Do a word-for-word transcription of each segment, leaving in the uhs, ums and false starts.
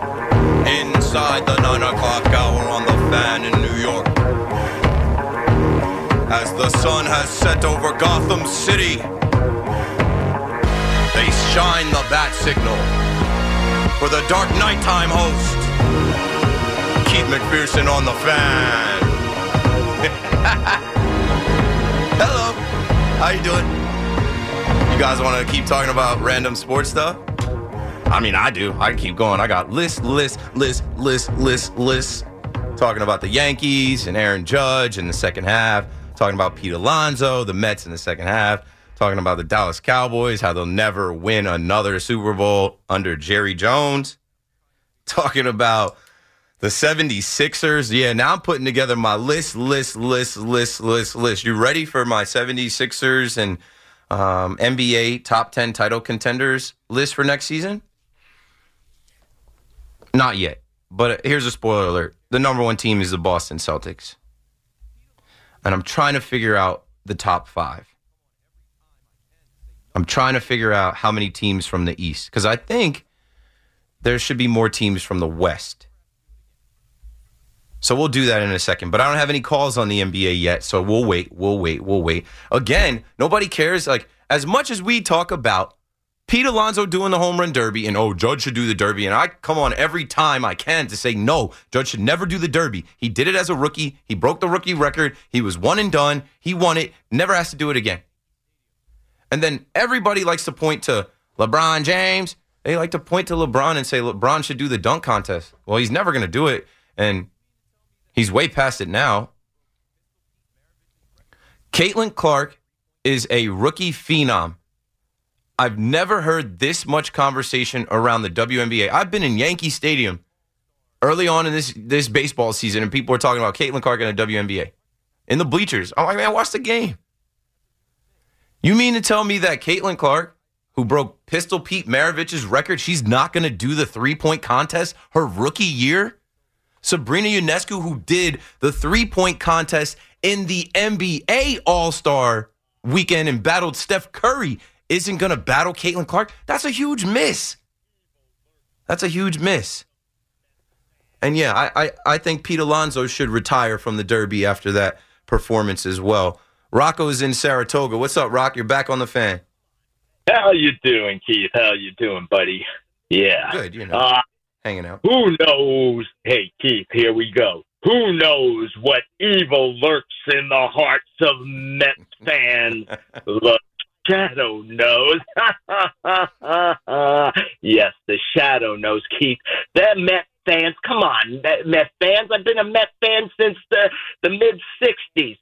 Inside the nine o'clock hour on the Fan in New York. As the sun has set over Gotham City, they shine the bat signal for the dark nighttime host, Keith McPherson on the Fan. Hello, how you doing? You guys want to keep talking about random sports stuff? I mean, I do. I can keep going. I got list, list, list, list, list, list. Talking about the Yankees and Aaron Judge in the second half. Talking about Pete Alonso, the Mets in the second half. Talking about the Dallas Cowboys, how they'll never win another Super Bowl under Jerry Jones. Talking about the seventy-sixers. Yeah, now I'm putting together my list, list, list, list, list, list. You ready for my seventy-sixers and um, N B A top ten title contenders list for next season? Not yet, but here's a spoiler alert. The number one team is the Boston Celtics. And I'm trying to figure out the top five. I'm trying to figure out how many teams from the East, because I think there should be more teams from the West. So we'll do that in a second. But I don't have any calls on the N B A yet, so we'll wait, we'll wait, we'll wait. Again, nobody cares. Like, as much as we talk about Pete Alonso doing the home run derby, and, oh, Judge should do the derby. And I come on every time I can to say, no, Judge should never do the derby. He did it as a rookie. He broke the rookie record. He was one and done. He won it. Never has to do it again. And then everybody likes to point to LeBron James. They like to point to LeBron and say LeBron should do the dunk contest. Well, he's never going to do it. And he's way past it now. Caitlin Clark is a rookie phenom. I've never heard this much conversation around the W N B A. I've been in Yankee Stadium early on in this, this baseball season, and people were talking about Caitlin Clark in the W N B A. In the bleachers. I'm like, man, watch the game. You mean to tell me that Caitlin Clark, who broke Pistol Pete Maravich's record, she's not going to do the three-point contest her rookie year? Sabrina Ionescu, who did the three-point contest in the N B A All-Star weekend and battled Steph Curry, isn't going to battle Caitlin Clark? That's a huge miss. That's a huge miss. And, yeah, I, I, I think Pete Alonso should retire from the Derby after that performance as well. Rocco is in Saratoga. What's up, Rock? You're back on the Fan. How you doing, Keith? How you doing, buddy? Yeah. Good, you know, uh, hanging out. Who knows? Hey, Keith, here we go. Who knows what evil lurks in the hearts of Mets fans? The shadow knows. Yes, the shadow knows, Keith. That Met fans, come on, Met fans. I've been a Met fan since the, the mid-sixties.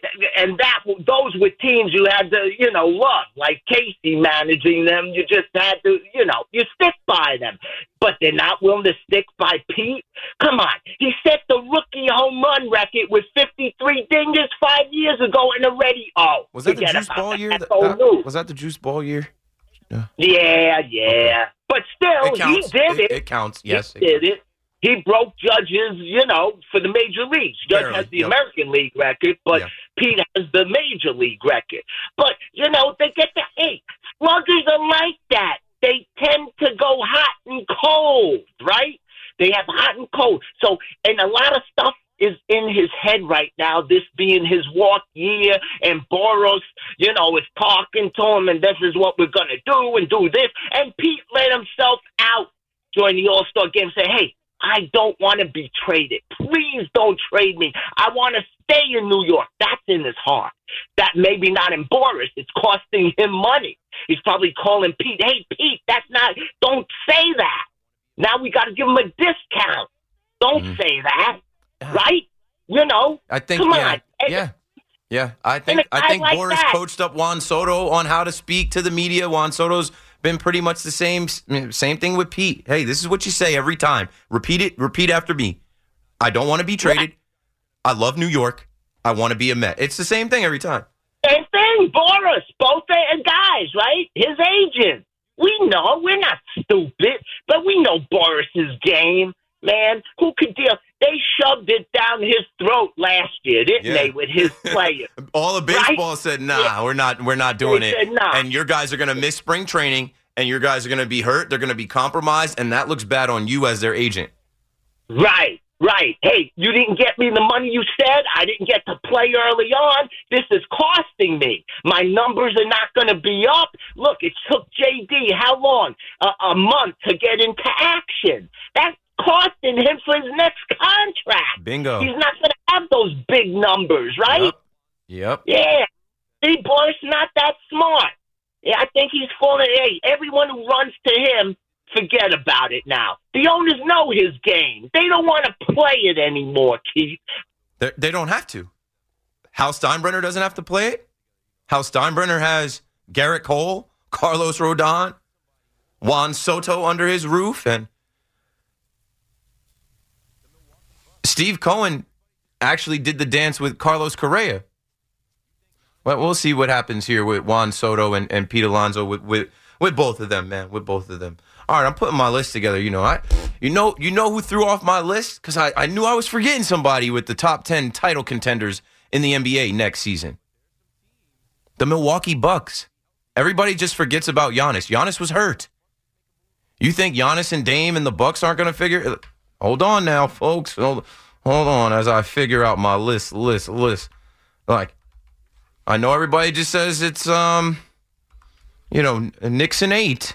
And that those were teams you had to, you know, love. Like Casey managing them, you just had to, you know, you stick by them. But they're not willing to stick by Pete? Come on. He set the rookie home run record with fifty-three dingers five years ago and already, oh. Was that the Juice Ball year? That, that, was that the Juice Ball year? Yeah, yeah. yeah. Okay. But still, he did it. It, it counts, yes. He did it. He broke Judge's, you know, for the major leagues. Judge Barely, has the yep. American League record, but yeah. Pete has the major league record. But, you know, they get the eight. Sluggers are like that. They tend to go hot and cold, right? They have hot and cold. So, and a lot of stuff is in his head right now, this being his walk year, and Boros, you know, is talking to him, and this is what we're going to do, and do this. And Pete let himself out during the All-Star game, say, hey, I don't want to be traded. Please don't trade me. I want to stay in New York. That's in his heart. That maybe not in Boris. It's costing him money. He's probably calling Pete, hey, Pete, that's not, don't say that. Now we got to give him a discount. Don't mm-hmm. say that, right? You know, I think, come yeah, on. yeah. Yeah, I think I think like Boris that. coached up Juan Soto on how to speak to the media. Juan Soto's been pretty much the same same thing with Pete. Hey, this is what you say every time. Repeat it. Repeat after me. I don't want to be traded. Yeah. I love New York. I want to be a Met. It's the same thing every time. Same thing. Boris, both guys, right? His agent. We know. We're not stupid, but we know Boris's game, man. Who could deal? They shoved it down his throat last year, didn't yeah. they, with his players? All of baseball right? said, nah, yeah. we're not we're not doing they it. Said, nah. And your guys are going to miss spring training, and your guys are going to be hurt. They're going to be compromised, and that looks bad on you as their agent. Right, right. Hey, you didn't get me the money you said. I didn't get to play early on. This is costing me. My numbers are not going to be up. Look, it took J D how long? Uh, a month to get into action. That's costing him for his next contract. Bingo. He's not going to have those big numbers, right? Yep. Yep. Yeah. See, Boris not that smart. Yeah, I think he's falling. Hey, everyone who runs to him, forget about it now. The owners know his game. They don't want to play it anymore, Keith. They're, they don't have to. Hal Steinbrenner doesn't have to play it. Hal Steinbrenner has Garrett Cole, Carlos Rodon, Juan Soto under his roof, and Steve Cohen actually did the dance with Carlos Correa. Well, we'll see what happens here with Juan Soto and, and Pete Alonso with, with with both of them, man, with both of them. All right, I'm putting my list together. You know, I, you know, you know who threw off my list? Because I, I knew I was forgetting somebody with the top ten title contenders in the N B A next season. The Milwaukee Bucks. Everybody just forgets about Giannis. Giannis was hurt. You think Giannis and Dame and the Bucks aren't going to figure? Hold on now, folks. Hold, hold on as I figure out my list, list, list. Like, I know everybody just says it's, um, you know, Knicks and eight.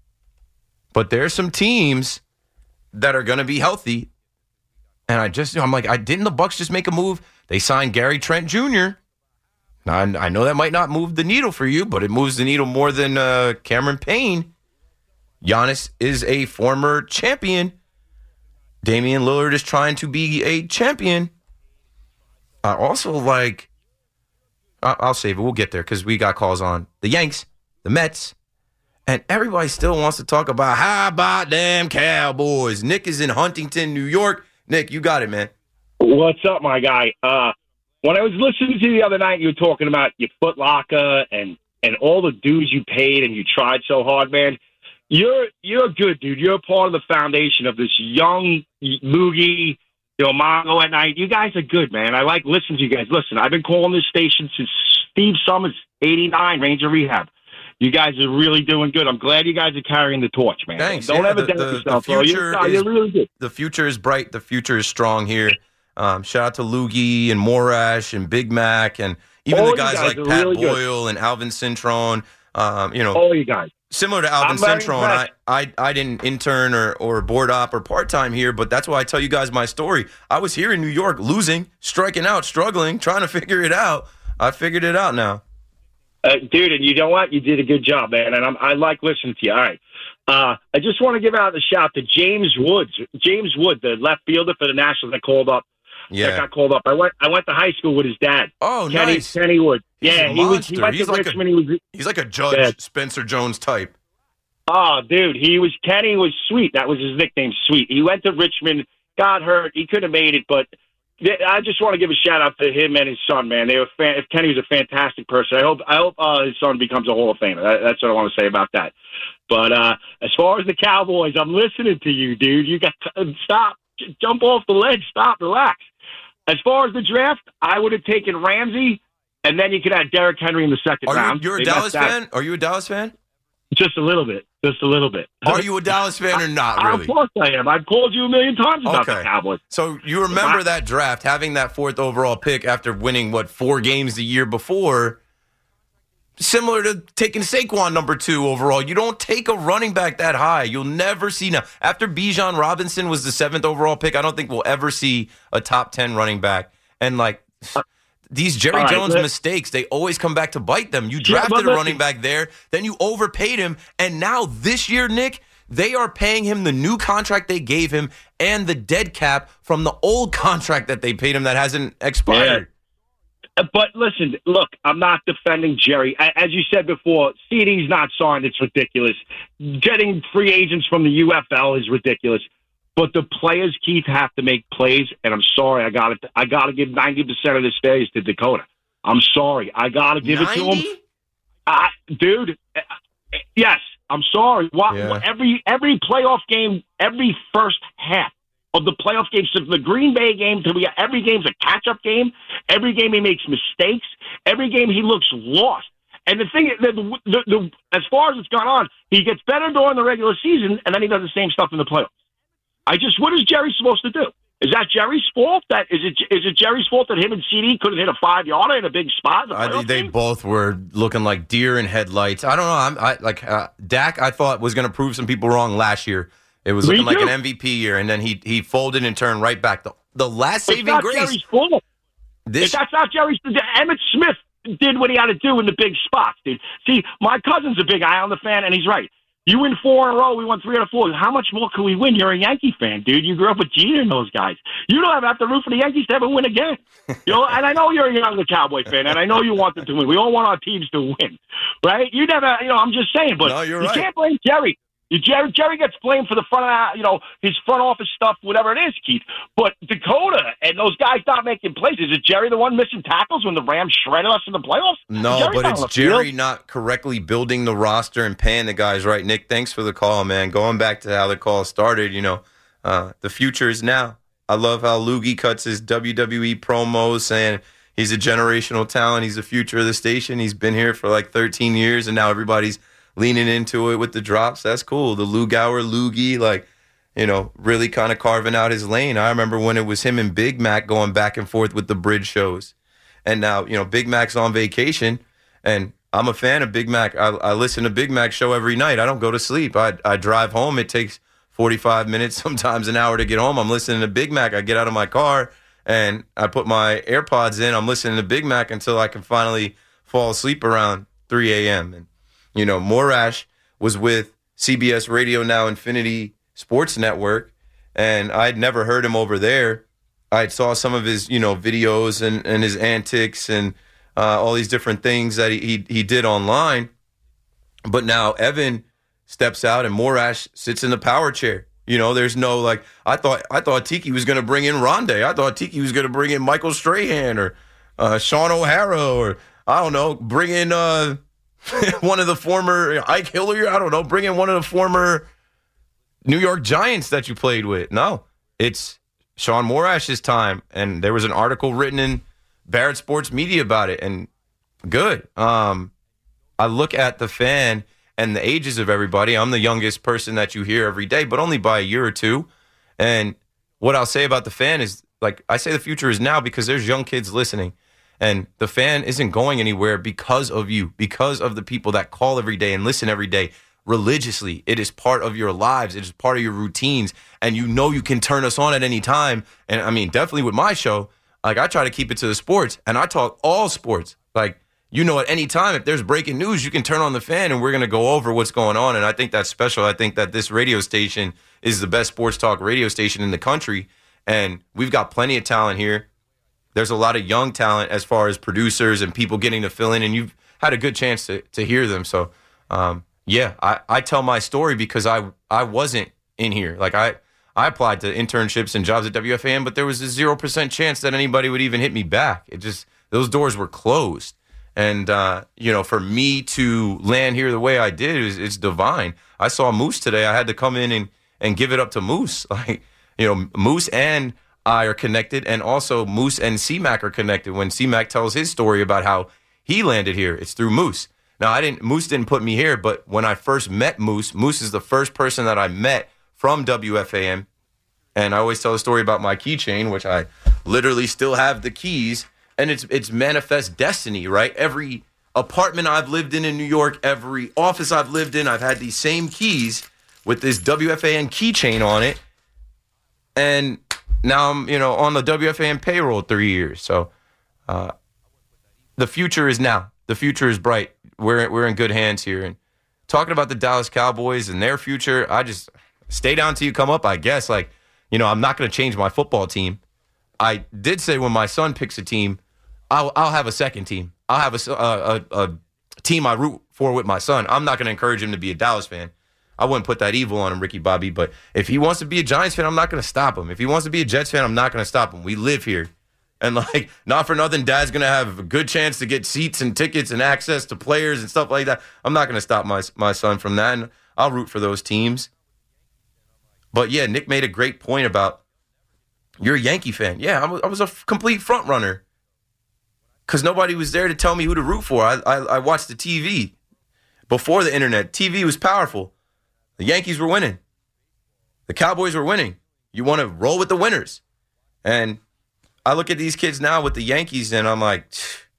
But there's some teams that are going to be healthy. And I just, I'm like, I didn't the Bucks just make a move? They signed Gary Trent Junior Now, I, I know that might not move the needle for you, but it moves the needle more than uh, Cameron Payne. Giannis is a former champion. Damian Lillard is trying to be a champion. I also like, I, I'll save it. We'll get there because we got calls on the Yanks, the Mets, and everybody still wants to talk about how about them Cowboys. Nick is in Huntington, New York. Nick, you got it, man. What's up, my guy? Uh, when I was listening to you the other night, you were talking about your Foot Locker and, and all the dues you paid and you tried so hard, man. You're you're good, dude. You're part of the foundation of this young Moogie, you know, Mongo at night. You guys are good, man. I like listening to you guys. Listen, I've been calling this station since Steve Summers, eighty-nine, Ranger Rehab. You guys are really doing good. I'm glad you guys are carrying the torch, man. Thanks. Don't yeah, ever the, doubt the, yourself, the bro. future You're, is, you're really good. The future is bright. The future is strong here. Um, shout out to Loogie and Morash and Big Mac and even All the guys, guys like Pat really Boyle good. And Alvin Cintrone. Um, you know, all you guys. Similar to Alvin Cintrone, I, I I didn't intern or, or board op or part-time here, but that's why I tell you guys my story. I was here in New York losing, striking out, struggling, trying to figure it out. I figured it out now. Uh, dude, and you know what? You did a good job, man, and I'm, I like listening to you. All right. Uh, I just want to give out a shout to James Woods. James Wood, the left fielder for the Nationals that called up. Yeah. That got called up. I went I went to high school with his dad. Oh, Kenny, nice. Kenny Wood. He's yeah, he was. He went he's to like Richmond. A, he was. He's like a Judge yeah. Spencer Jones type. Oh, dude, he was. Kenny was sweet. That was his nickname, Sweet. He went to Richmond, got hurt. He could have made it, but I just want to give a shout out to him and his son, man. They were fan, if Kenny was a fantastic person. I hope I hope uh, his son becomes a Hall of Famer. That, that's what I want to say about that. But uh, as far as the Cowboys, I'm listening to you, dude. You got to stop, jump off the ledge, stop, relax. As far as the draft, I would have taken Ramsey, and then you could have Derrick Henry in the second Are round. you, you're a They Dallas that. fan? Are you a Dallas fan? Just a little bit. Just a little bit. Are you a Dallas fan or not, really? Of course I am. I've called you a million times about Okay. the Cowboys. So you remember that draft, having that fourth overall pick after winning, what, four games the year before? Similar to taking Saquon number two overall. You don't take a running back that high. You'll never see now. After Bijan Robinson was the seventh overall pick, I don't think we'll ever see a top ten running back. And, like, these Jerry right, Jones but, mistakes, they always come back to bite them. You Yeah, drafted but a running back there, then you overpaid him, and now this year, Nick, they are paying him the new contract they gave him and the dead cap from the old contract that they paid him that hasn't expired. Yeah. But listen, look, I'm not defending Jerry. As you said before, C D's not signed. It's ridiculous. Getting free agents from the U F L is ridiculous. But the players, Keith, have to make plays. And I'm sorry, I got I got to give ninety percent of this phase to Dakota. I'm sorry, I got to give ninety? it to him. I, dude, yes, I'm sorry. What, Yeah. Every every playoff game, every first half of the playoff games, from the Green Bay game to the, every game's a catch-up game. Every game he makes mistakes. Every game he looks lost. And the thing, the, the, the, as far as it's gone on, he gets better during the regular season, and then he does the same stuff in the playoffs. I just, what is Jerry supposed to do? Is that Jerry's fault? That is it? Is it Jerry's fault that him and C D couldn't hit a five yarder in a big spot? The I, they game? both were looking like deer in headlights. I don't know. I'm I, like uh, Dak. I thought was going to prove some people wrong last year. It was looking Me like too. an M V P year, and then he he folded and turned right back. The the last It's saving not grace. Jerry's fault. This If that's not Jerry's. Emmitt Smith did what he had to do in the big spots, dude. See, my cousin's a big Islander fan, and he's right. You win four in a row. We won three out of four. How much more can we win? You're a Yankee fan, dude. You grew up with Jeter and those guys. You don't have to root for the Yankees to ever win again. You know, and I know you're a younger Cowboy fan, and I know you want them to win. We all want our teams to win, right? You never, you know, I'm just saying, but No, you're you right. can't blame Jerry. You, Jerry. Jerry gets blamed for the front of, you know, his front office stuff, whatever it is, Keith. But Dakota and those guys not making plays. Is it Jerry the one missing tackles when the Rams shredded us in the playoffs? No, Jerry's but not it's on the Jerry field. not correctly building the roster and paying the guys right. Nick, thanks for the call, man. Going back to how the call started, you know, uh, the future is now. I love how Loogie cuts his W W E promos saying he's a generational talent. He's the future of the station. He's been here for like thirteen years, and now everybody's leaning into it with the drops. That's cool. The Lugauer, Loogie, like, you know, really kind of carving out his lane. I remember when it was him and Big Mac going back and forth with the bridge shows. And now, you know, Big Mac's on vacation, and I'm a fan of Big Mac. I, I listen to Big Mac's show every night. I don't go to sleep. I, I drive home. It takes forty-five minutes, sometimes an hour to get home. I'm listening to Big Mac. I get out of my car, and I put my AirPods in. I'm listening to Big Mac until I can finally fall asleep around three a.m. And, you know, Morash was with C B S Radio Now Infinity Sports Network, and I'd never heard him over there. I saw some of his, you know, videos and, and his antics and uh, all these different things that he, he he did online. But now Evan steps out and Morash sits in the power chair. You know, there's no like I thought I thought Tiki was going to bring in Rondé. I thought Tiki was going to bring in Michael Strahan or uh, Sean O'Hara or I don't know, bring in uh, one of the former Ike Hilliard. I don't know, bring in one of the former New York Giants that you played with. No, it's Sean Morash's time, and there was an article written in Barrett Sports Media about it, and good. Um, I look at the fan and the ages of everybody. I'm the youngest person that you hear every day, but only by a year or two. And what I'll say about the fan is, like, I say the future is now because there's young kids listening, and the fan isn't going anywhere because of you, because of the people that call every day and listen every day religiously. It is part of your lives. It is part of your routines. And you know you can turn us on at any time. And I mean, definitely with my show, like I try to keep it to the sports and I talk all sports. Like, you know, at any time, if there's breaking news, you can turn on the fan and we're going to go over what's going on. And I think that's special. I think that this radio station is the best sports talk radio station in the country. And we've got plenty of talent here. There's a lot of young talent as far as producers and people getting to fill in. And you've had a good chance to, to hear them. So, um, yeah, I, I tell my story because I I wasn't in here. Like, I, I applied to internships and jobs at W F A N, but there was a zero percent chance that anybody would even hit me back. It just, those doors were closed. And, uh, you know, for me to land here the way I did, is it's divine. I saw Moose today. I had to come in and, and give it up to Moose. Like, you know, Moose and I are connected, and also Moose and C-Mac are connected. When C-Mac tells his story about how he landed here, it's through Moose. Now, I didn't. Moose didn't put me here, but when I first met Moose, Moose is the first person that I met from W F A N. And I always tell a story about my keychain, which I literally still have the keys. And it's it's manifest destiny, right? Every apartment I've lived in in New York, every office I've lived in, I've had these same keys with this W F A N keychain on it. And now I'm, you know, on the W F A N payroll three years. So uh, the future is now. The future is bright. We're we're in good hands here. And talking about the Dallas Cowboys and their future, I just stay down till you come up, I guess. Like, you know, I'm not going to change my football team. I did say when my son picks a team, I'll I'll have a second team. I'll have a, a, a team I root for with my son. I'm not going to encourage him to be a Dallas fan. I wouldn't put that evil on him, Ricky Bobby. But if he wants to be a Giants fan, I'm not going to stop him. If he wants to be a Jets fan, I'm not going to stop him. We live here. And, like, not for nothing, Dad's going to have a good chance to get seats and tickets and access to players and stuff like that. I'm not going to stop my my son from that, and I'll root for those teams. But, yeah, Nick made a great point about you're a Yankee fan. Yeah, I was, I was a complete front runner because nobody was there to tell me who to root for. I, I I watched the T V before the internet. T V was powerful. The Yankees were winning. The Cowboys were winning. You want to roll with the winners. And I look at these kids now with the Yankees, and I'm like,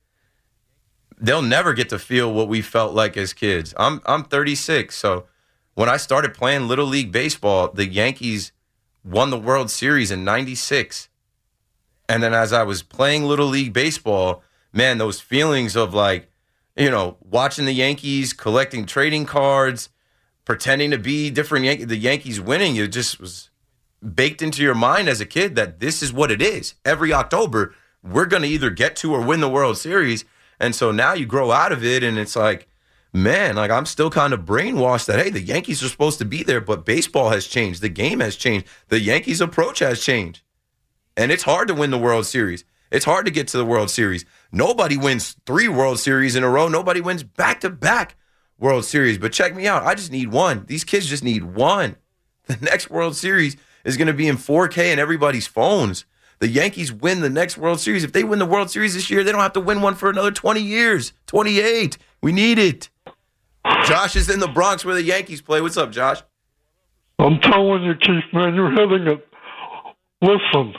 they'll never get to feel what we felt like as kids. I'm I'm thirty-six, so when I started playing Little League Baseball, the Yankees won the World Series in ninety-six. And then as I was playing Little League Baseball, man, those feelings of like, you know, watching the Yankees, collecting trading cards, pretending to be different Yan- the Yankees winning, it just was baked into your mind as a kid that this is what it is. Every October, we're going to either get to or win the World Series. And so now you grow out of it, and it's like, man, like I'm still kind of brainwashed that, hey, the Yankees are supposed to be there, but baseball has changed. The game has changed. The Yankees' approach has changed. And it's hard to win the World Series. It's hard to get to the World Series. Nobody wins three World Series in a row. Nobody wins back-to-back World Series. But check me out. I just need one. These kids just need one. The next World Series is going to be in four K in everybody's phones. The Yankees win the next World Series. If they win the World Series this year, they don't have to win one for another twenty years. twenty-eight. We need it. Josh is in the Bronx where the Yankees play. What's up, Josh? I'm telling you, Keith, man, you're hitting it. Listen,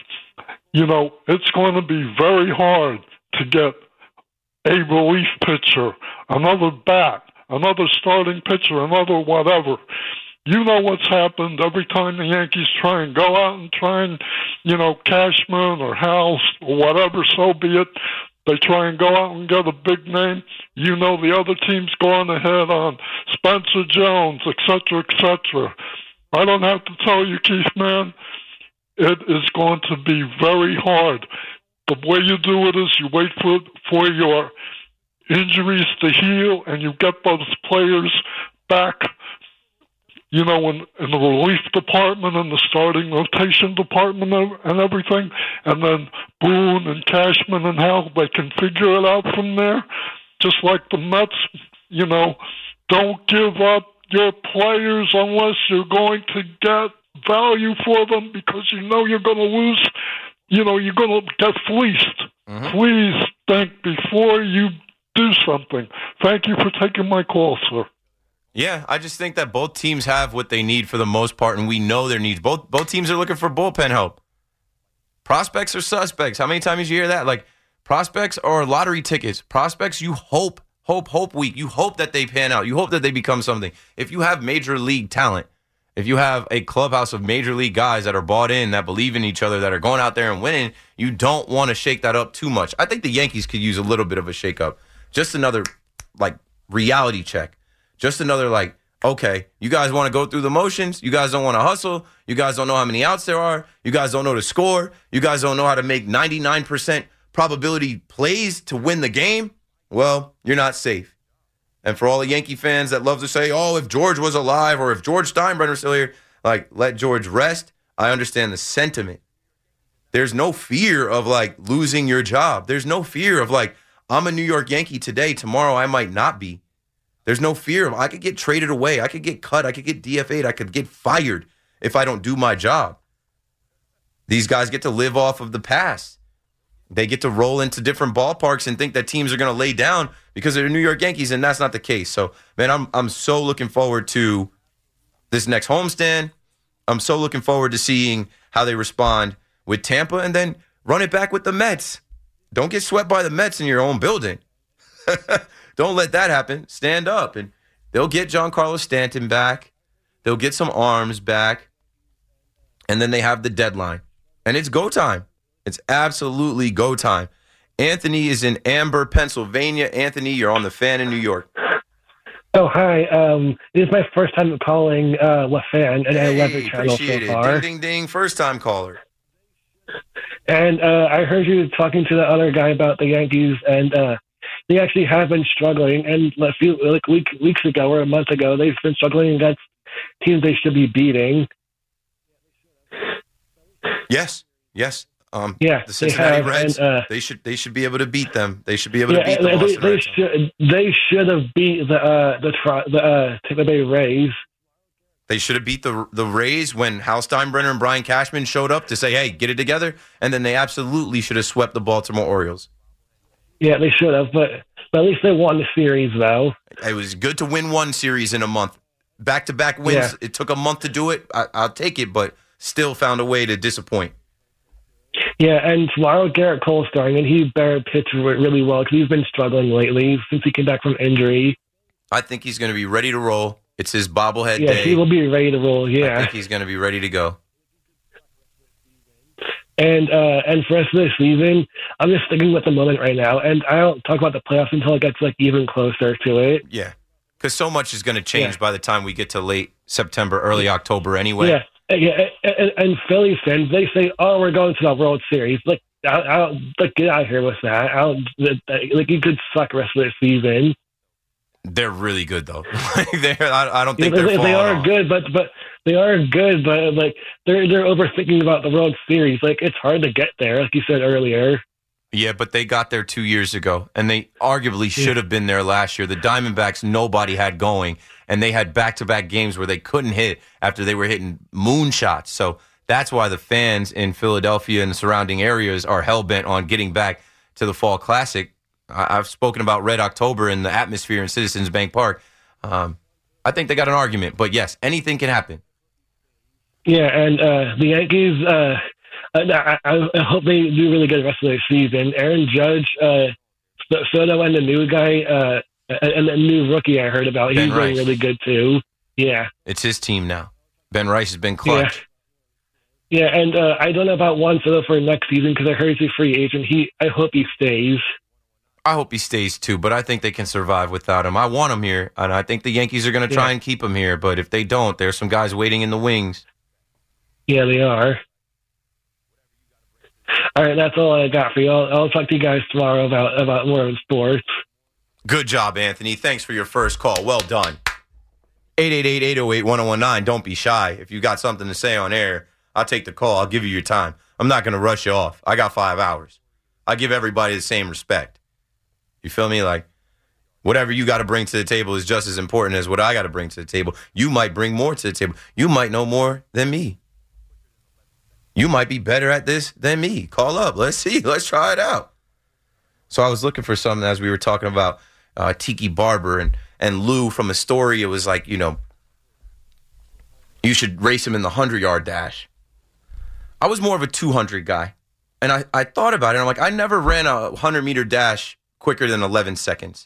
you know, it's going to be very hard to get a relief pitcher, another bat, another starting pitcher, another whatever. You know what's happened every time the Yankees try and go out and try and, you know, Cashman or House or whatever, so be it. They try and go out and get a big name. You know the other team's going ahead on Spencer Jones, et cetera, et cetera. I don't have to tell you, Keith, man, it is going to be very hard. The way you do it is you wait for for your injuries to heal and you get those players back, you know, in, in the relief department and the starting rotation department and everything. And then Boone and Cashman and Hal, they can figure it out from there. Just like the Mets, you know, don't give up your players unless you're going to get value for them because you know you're going to lose, you know, you're going to get fleeced. Mm-hmm. Please think before you do something. Thank you for taking my call, sir. Yeah, I just think that both teams have what they need for the most part, and we know their needs. Both both teams are looking for bullpen help. Prospects are suspects. How many times you hear that? Like, prospects are lottery tickets. Prospects, you hope, hope, hope week. You hope that they pan out. You hope that they become something. If you have major league talent, if you have a clubhouse of major league guys that are bought in, that believe in each other, that are going out there and winning, you don't want to shake that up too much. I think the Yankees could use a little bit of a shakeup. Just another, like, reality check. Just another, like, okay, you guys want to go through the motions. You guys don't want to hustle. You guys don't know how many outs there are. You guys don't know to score. You guys don't know how to make ninety-nine percent probability plays to win the game. Well, you're not safe. And for all the Yankee fans that love to say, oh, if George was alive or if George Steinbrenner's still here, like, let George rest. I understand the sentiment. There's no fear of, like, losing your job. There's no fear of, like, I'm a New York Yankee today. Tomorrow I might not be. There's no fear of I could get traded away. I could get cut. I could get D F A'd. I could get fired if I don't do my job. These guys get to live off of the past. They get to roll into different ballparks and think that teams are going to lay down because they're New York Yankees, and that's not the case. So, man, I'm I'm so looking forward to this next homestand. I'm so looking forward to seeing how they respond with Tampa and then run it back with the Mets. Don't get swept by the Mets in your own building. Don't let that happen. Stand up. And they'll get Giancarlo Stanton back. They'll get some arms back. And then they have the deadline. And it's go time. It's absolutely go time. Anthony is in Amber, Pennsylvania. Anthony, you're on the Fan in New York. Oh, hi. Um, this is my first time calling uh, La Fan, and hey, I love your channel so it. far. Ding, ding, ding. First time caller. And uh, I heard you talking to the other guy about the Yankees, and uh, they actually have been struggling. And a few like week, weeks ago or a month ago, they've been struggling against teams they should be beating. Yes, yes. Um, yeah, the Cincinnati they have, Reds. And, uh, they should they should be able to beat them. They should be able yeah, to beat the they, Boston they Red Sox. should they should have beat the uh, the the uh, Tampa Bay Rays. They should have beat the the Rays when Hal Steinbrenner and Brian Cashman showed up to say, "Hey, get it together," and then they absolutely should have swept the Baltimore Orioles. Yeah, they should have, but, but at least they won the series, though. It was good to win one series in a month. Back-to-back wins, Yeah. It took a month to do it. I, I'll take it, but still found a way to disappoint. Yeah, and tomorrow Garrett Cole's starting, and he better pitch really well because he's been struggling lately since he came back from injury. I think he's going to be ready to roll. It's his bobblehead Yeah, day. he will be ready to roll, I yeah. think he's going to be ready to go. And uh, and for the rest of the season, I'm just sticking with the moment right now, and I don't talk about the playoffs until it gets like even closer to it. Yeah, because so much is going to change Yeah. by the time we get to late September, early October anyway. Yeah, yeah, and, and Phillies fans, they say, "Oh, we're going to the World Series." Like, I, I don't, like get out of here with that. I don't, like, you could suck the rest of the season. They're really good, though. they're, I, I don't think Yeah, they're they, falling they are off. good, but but they are good, but like they're they're overthinking about the World Series. Like, it's hard to get there, like you said earlier. Yeah, but they got there two years ago, and they arguably should have been there last year. The Diamondbacks, nobody had going, and they had back-to-back games where they couldn't hit after they were hitting moonshots. So that's why the fans in Philadelphia and the surrounding areas are hell-bent on getting back to the Fall Classic. I- I've spoken about Red October and the atmosphere in Citizens Bank Park. Um, I think they got an argument, but yes, anything can happen. Yeah, and uh, the Yankees. Uh, I, I, I hope they do really good the rest of the season. Aaron Judge, uh, Soto, and the new guy, uh, and the new rookie I heard about, Ben he's doing Rice. really good too. Yeah, It's his team now. Ben Rice has been clutch. yeah, yeah. And uh, I don't know about Juan Soto for next season because I heard he's a free agent. He, I hope he stays. I hope he stays too, but I think they can survive without him. I want him here, and I think the Yankees are going to try Yeah. and keep him here. But if they don't, there's some guys waiting in the wings. Yeah, they are. All right, that's all I got for you. I'll, I'll talk to you guys tomorrow about about more of sports. Good job, Anthony. Thanks for your first call. Well done. eight eight eight, eight oh eight, one oh one nine. Don't be shy. If you got something to say on air, I'll take the call. I'll give you your time. I'm not going to rush you off. I got five hours. I give everybody the same respect. You feel me? Like, whatever you got to bring to the table is just as important as what I got to bring to the table. You might bring more to the table. You might know more than me. You might be better at this than me. Call up. Let's see. Let's try it out. So I was looking for something as we were talking about uh, Tiki Barber and, and Lou from a story. It was like, you know, you should race him in the hundred-yard dash. I was more of a two hundred guy. And I, I thought about it. I'm like, I never ran a hundred-meter dash quicker than eleven seconds.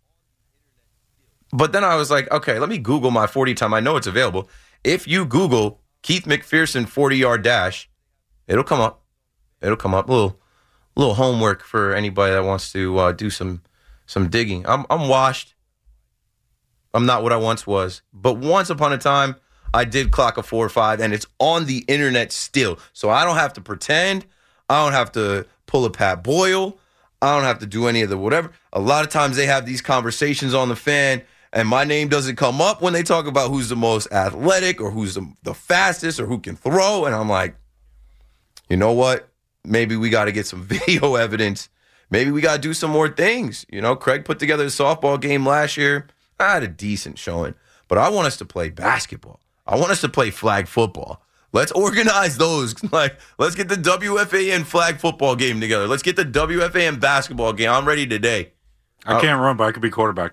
But then I was like, okay, let me Google my forty time. I know it's available. If you Google Keith McPherson forty-yard dash, it'll come up. It'll come up. A little, little homework for anybody that wants to uh, do some some digging. I'm I'm washed. I'm not what I once was. But once upon a time, I did clock a four or five, and it's on the internet still. So I don't have to pretend. I don't have to pull a Pat Boyle. I don't have to do any of the whatever. A lot of times they have these conversations on the Fan, and my name doesn't come up when they talk about who's the most athletic or who's the, the fastest or who can throw. And I'm like, you know what? Maybe we got to get some video evidence. Maybe we got to do some more things. You know, Craig put together a softball game last year. I had a decent showing, but I want us to play basketball. I want us to play flag football. Let's organize those. Like, let's get the W F A N flag football game together. Let's get the W F A N basketball game. I'm ready today. I can't run, but I could be quarterback.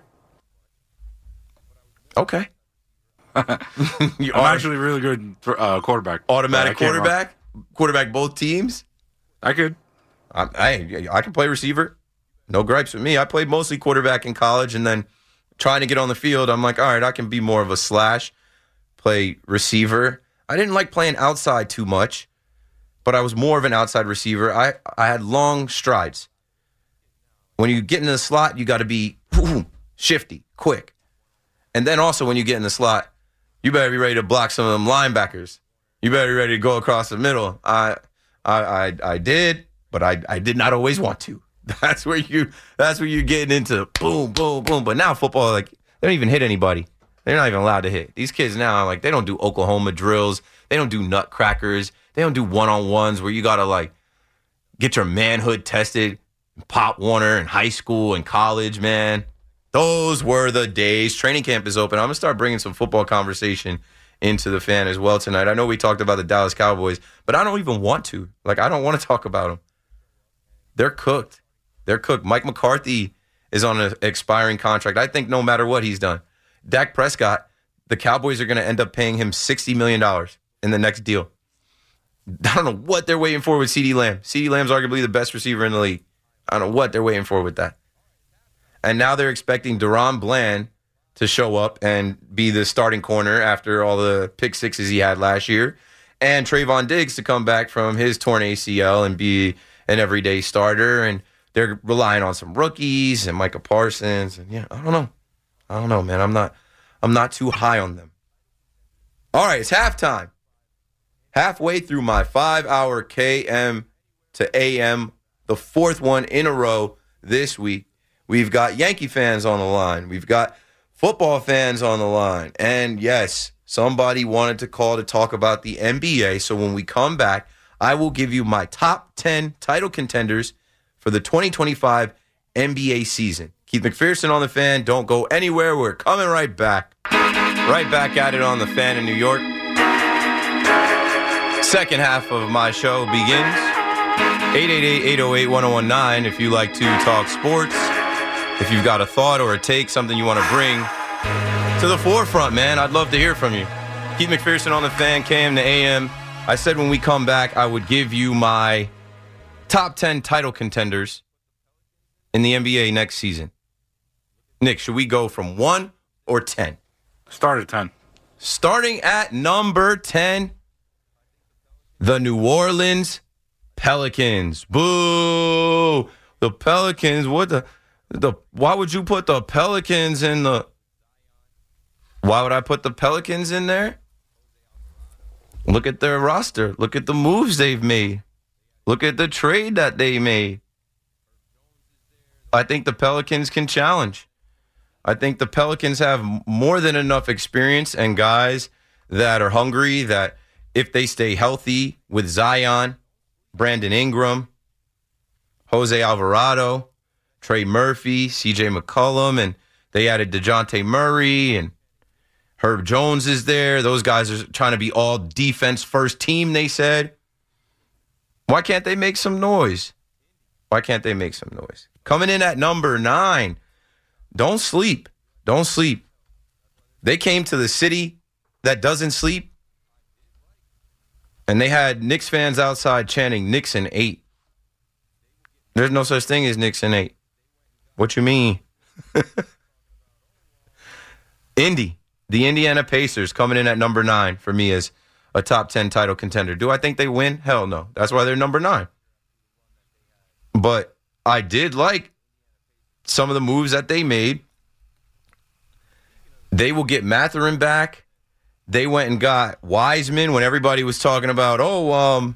Okay. you I'm are actually really good for, uh, quarterback. automatic but I can't run. quarterback. Quarterback both teams. I could. I, I I can play receiver. No gripes with me. I played mostly quarterback in college, and then trying to get on the field, I'm like, all right, I can be more of a slash, play receiver. I didn't like playing outside too much, but I was more of an outside receiver. I, I had long strides. When you get in the slot, you got to be shifty, quick. And then also when you get in the slot, you better be ready to block some of them linebackers. You better be ready to go across the middle. I I I, I did, but I, I did not always want to. That's where you that's where you're getting into boom, boom, boom. But now football, like, they don't even hit anybody. They're not even allowed to hit. These kids now, like, they don't do Oklahoma drills. They don't do nutcrackers. They don't do one-on-ones where you got to, like, get your manhood tested. Pop Warner in high school and college, man. Those were the days. Training camp is open. I'm going to start bringing some football conversation into the Fan as well tonight. I know we talked about the Dallas Cowboys, but I don't even want to. Like, I don't want to talk about them. They're cooked. They're cooked. Mike McCarthy is on an expiring contract. I think no matter what he's done. Dak Prescott, the Cowboys are going to end up paying him sixty million dollars in the next deal. I don't know what they're waiting for with CeeDee Lamb. CeeDee Lamb's arguably the best receiver in the league. I don't know what they're waiting for with that. And now they're expecting Deron Bland to show up and be the starting corner after all the pick sixes he had last year. And Trayvon Diggs to come back from his torn A C L and be an everyday starter. And they're relying on some rookies and Micah Parsons. And yeah, I don't know. I don't know, man. I'm not I'm not too high on them. All right, it's halftime. Halfway through my five-hour K M to A M, the fourth one in a row this week. We've got Yankee fans on the line. We've got football fans on the line. And yes, somebody wanted to call to talk about the N B A. So when we come back, I will give you my top ten title contenders for the twenty twenty-five N B A season. Keith McPherson on the Fan. Don't go anywhere. We're coming right back. Right back at it on the Fan in New York. Second half of my show begins. eight eight eight, eight oh eight, one oh one nine if you like to talk sports. If you've got a thought or a take, something you want to bring to the forefront, man, I'd love to hear from you. Keith McPherson on the Fan, K M to A M. I said when we come back, I would give you my top ten title contenders in the N B A next season. Nick, should we go from one or ten? Start at ten. Starting at number ten, the New Orleans Pelicans. Boo! The Pelicans, what the... The why would you put the Pelicans in the why would I put the Pelicans in there? Look at their roster. Look at the moves they've made. Look at the trade that they made. I think the Pelicans can challenge. I think the Pelicans have more than enough experience and guys that are hungry, that if they stay healthy with Zion, Brandon Ingram, Jose Alvarado, Trey Murphy, C J McCollum, and they added DeJounte Murray, and Herb Jones is there. Those guys are trying to be all defense first team, they said. Why can't they make some noise? Why can't they make some noise? Coming in at number nine, don't sleep. Don't sleep. They came to the city that doesn't sleep, and they had Knicks fans outside chanting Knicks in eight. There's no such thing as Knicks in eight. What you mean? Indy, the Indiana Pacers coming in at number nine for me as a top ten title contender. Do I think they win? Hell no. That's why they're number nine. But I did like some of the moves that they made. They will get Mathurin back. They went and got Wiseman when everybody was talking about, oh, um,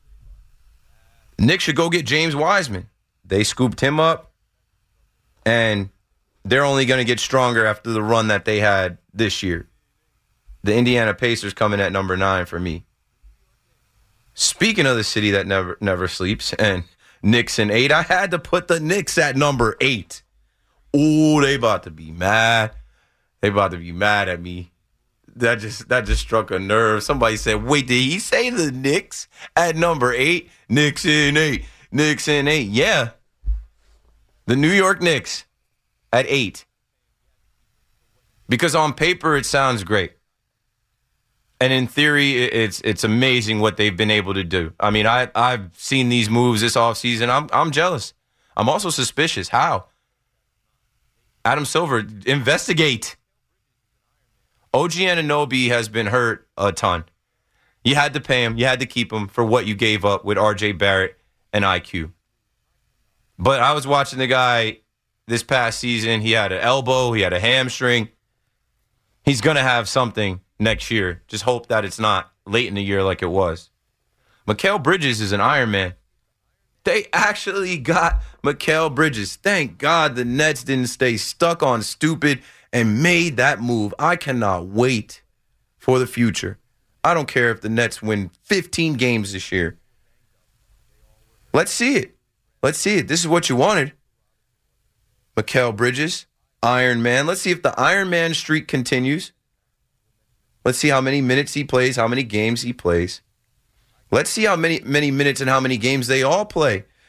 Nick should go get James Wiseman. They scooped him up. And they're only going to get stronger after the run that they had this year. The Indiana Pacers coming at number nine for me. Speaking of the city that never never sleeps, and Knicks in eight, I had to put the Knicks at number eight. Ooh, they about to be mad. They about to be mad at me. That just that just struck a nerve. Somebody said, wait, did he say the Knicks at number eight? Knicks in eight. Knicks in eight. Yeah. The New York Knicks at eight. Because on paper, it sounds great. And in theory, it's it's amazing what they've been able to do. I mean, I, I've seen these moves this offseason. I'm, I'm jealous. I'm also suspicious. How? Adam Silver, investigate. O G Anunoby has been hurt a ton. You had to pay him. You had to keep him for what you gave up with R J Barrett and I Q. But I was watching the guy this past season. He had an elbow. He had a hamstring. He's going to have something next year. Just hope that it's not late in the year like it was. Mikal Bridges is an Iron Man. They actually got Mikal Bridges. Thank God the Nets didn't stay stuck on stupid and made that move. I cannot wait for the future. I don't care if the Nets win fifteen games this year. Let's see it. Let's see it. This is what you wanted. Mikal Bridges, Iron Man. Let's see if the Iron Man streak continues. Let's see how many minutes he plays, how many games he plays. Let's see how many many minutes and how many games they all play.